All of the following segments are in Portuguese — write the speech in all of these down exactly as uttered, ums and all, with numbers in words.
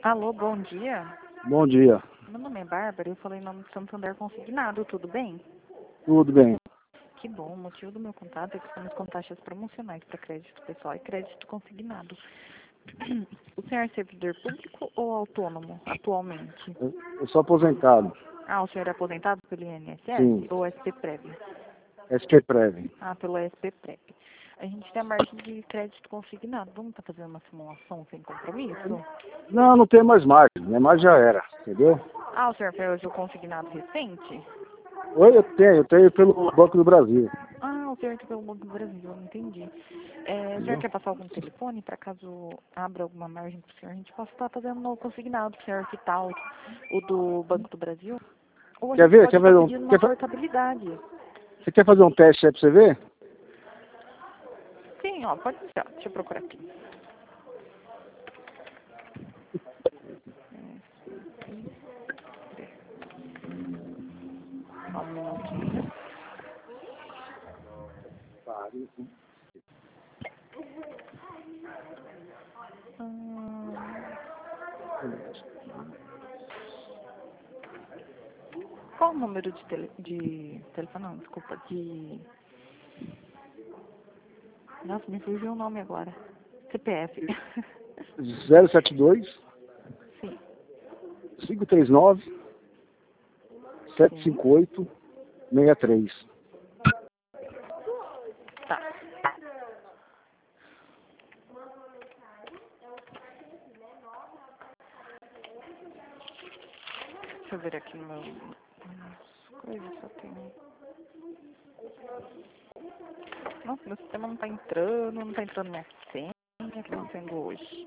Alô, bom dia. Bom dia. Meu nome é Bárbara, eu falei em nome de Santander Consignado, tudo bem? Tudo bem? Que bom, o motivo do meu contato é que estamos com taxas promocionais para crédito pessoal e crédito consignado. O senhor é servidor público ou autônomo atualmente? Eu, eu sou aposentado. Ah, o senhor é aposentado pelo I N S S Sim. ou S P Prev? S P Prev. Ah, pelo S P Prev. A gente tem a margem de crédito consignado. Vamos estar fazendo uma simulação sem compromisso? Não, não tem mais margem. Minha margem já era, entendeu? Ah, o senhor fez o consignado recente? Oi, eu tenho, eu tenho pelo Banco do Brasil. Ah, o senhor que pelo Banco do Brasil, entendi. É, o senhor Entendeu? quer passar algum telefone para caso abra alguma margem para o senhor? A gente possa estar fazendo um novo consignado, o senhor que tal o do Banco do Brasil? Ou a Quer gente ver? pode Quer estar fazer um, pedindo uma quer fa- portabilidade. você quer fazer um teste aí pra você ver? Sim, ó, pode ser. Ó, deixa eu procurar aqui. Só um minutinho. Hum, qual o número de, tele, de telefone? Não, desculpa, de... Nossa, me fugiu o nome agora. C P F. zero sete dois, Sim, cinco três nove, sete sim. cinco oito, seis três. Tá. Deixa eu ver aqui no meu... nas coisas, só tem... Nossa, meu sistema não tá entrando, não tá entrando minha senha, o que tá acontecendo hoje?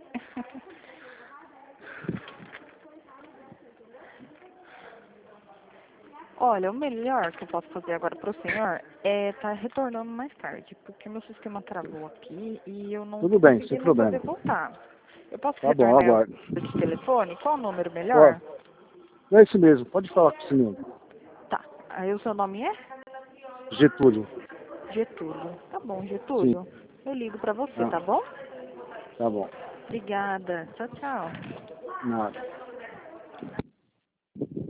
Olha, o melhor que eu posso fazer agora pro senhor é tá retornando mais tarde, porque meu sistema travou aqui e eu não tô Tudo bem, sem conseguindo fazer problema. voltar. Eu posso Tá bom, retornar aguardo. o de telefone? Qual o número melhor? Ó, é isso mesmo, pode falar com o senhor. Tá. Aí o seu nome é? Getúlio. Getúlio. Tá bom, Sim. Getúlio. Eu ligo pra você, Tá, tá bom? tá bom. Obrigada. Tchau, tchau. Nada.